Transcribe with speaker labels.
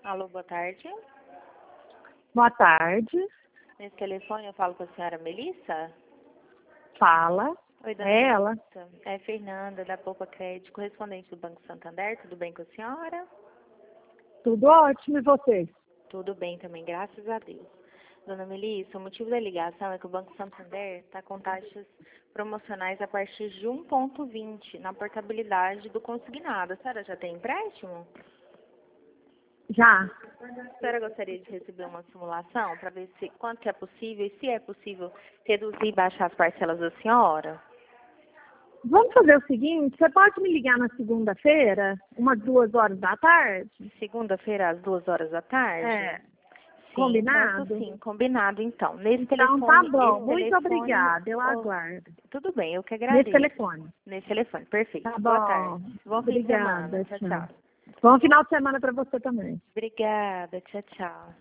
Speaker 1: Alô, boa tarde.
Speaker 2: Boa tarde.
Speaker 1: Nesse telefone eu falo com a senhora Melissa?
Speaker 2: Fala.
Speaker 1: Oi, dona
Speaker 2: É ela.
Speaker 1: Melissa. É Fernanda, da Poupa Crédito, correspondente do Banco Santander. Tudo bem com a senhora?
Speaker 2: Tudo ótimo. E você?
Speaker 1: Tudo bem também, graças a Deus. Dona Melissa, o motivo da ligação é que o Banco Santander está com taxas promocionais a partir de 1,20 na portabilidade do consignado. A senhora já tem empréstimo?
Speaker 2: Já.
Speaker 1: A senhora gostaria de receber uma simulação para ver se quanto que é possível e se é possível reduzir e baixar as parcelas da senhora?
Speaker 2: Vamos fazer o seguinte, você pode me ligar na segunda-feira, umas 2 horas da tarde?
Speaker 1: Segunda-feira, às 2 horas da tarde?
Speaker 2: É.
Speaker 1: Sim,
Speaker 2: Combinado?
Speaker 1: posso sim, combinado então. Nesse
Speaker 2: Então
Speaker 1: telefone,
Speaker 2: tá bom.
Speaker 1: esse
Speaker 2: Muito
Speaker 1: telefone,
Speaker 2: obrigada. Eu
Speaker 1: oh,
Speaker 2: aguardo.
Speaker 1: tudo bem, eu que
Speaker 2: Nesse
Speaker 1: agradeço.
Speaker 2: telefone.
Speaker 1: Nesse telefone, perfeito.
Speaker 2: Tá
Speaker 1: Boa
Speaker 2: bom.
Speaker 1: tarde. Bom fim de semana.
Speaker 2: Obrigada.
Speaker 1: Tchau,
Speaker 2: Tchau.
Speaker 1: tchau.
Speaker 2: Bom final de semana para você também.
Speaker 1: Obrigada, tchau, tchau.